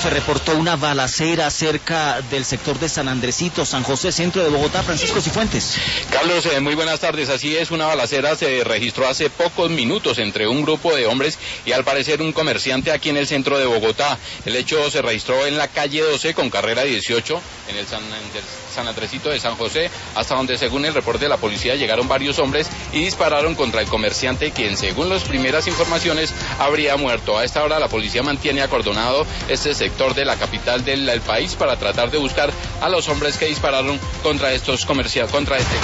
se reportó una balacera cerca del sector de San Andresito, San José, centro de Bogotá. Francisco Cifuentes. Carlos, muy buenas tardes. Así es, una balacera se registró hace pocos minutos entre un grupo de hombres y al parecer un comerciante aquí en el centro de Bogotá. El hecho se registró en la calle 12 con carrera 18, en el San Andresito de San José, hasta donde según el reporte de la policía llegaron varios hombres y dispararon contra el comerciante, quien según las primeras informaciones habría muerto. A esta hora la policía mantiene acordonado este sector de la capital del país para tratar de buscar a los hombres que dispararon contra este comerciante.